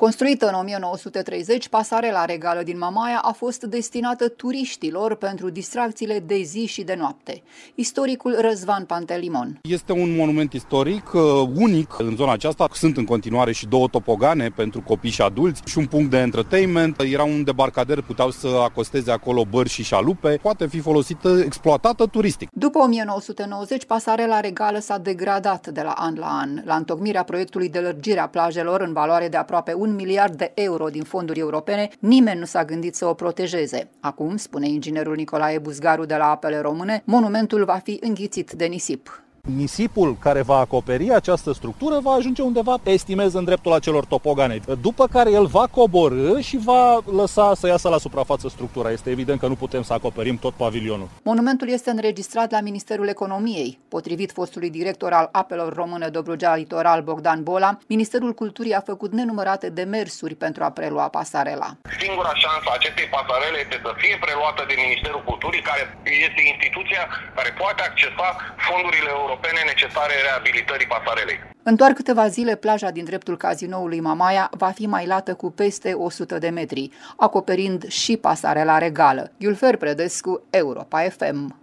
Construită în 1930, pasarela regală din Mamaia a fost destinată turiștilor pentru distracțiile de zi și de noapte. Istoricul Răzvan Pantelimon. Este un monument istoric unic în zona aceasta. Sunt în continuare și 2 topogane pentru copii și adulți și un punct de entertainment. Era un debarcader, puteau să acosteze acolo bări și șalupe. Poate fi folosită, exploatată turistic. După 1990, pasarela regală s-a degradat de la an la an. La întocmirea proiectului de lărgire a plajelor în valoare de aproape 1 miliard de euro din fonduri europene, nimeni nu s-a gândit să o protejeze. Acum, spune inginerul Nicolae Buzgaru de la Apele Române, monumentul va fi înghițit de nisip. Nisipul care va acoperi această structură va ajunge undeva, estimez, în dreptul acelor topogane, după care el va coborî și va lăsa să iasă la suprafață structura. Este evident că nu putem să acoperim tot pavilionul. Monumentul este înregistrat la Ministerul Economiei. Potrivit fostului director al Apelor Române Dobrogea Litoral, Bogdan Bola, Ministerul Culturii a făcut nenumărate demersuri pentru a prelua pasarela. Singura șansă a acestei pasarele este să fie preluată de Ministerul Culturii, care este instituția care poate accesa fondurile europene necesare reabilitării pasarelei. În doar câteva zile, plaja din dreptul cazinoului Mamaia va fi mailată cu peste 100 de metri, acoperind și pasarela regală. Iulfer Predescu, Europa FM.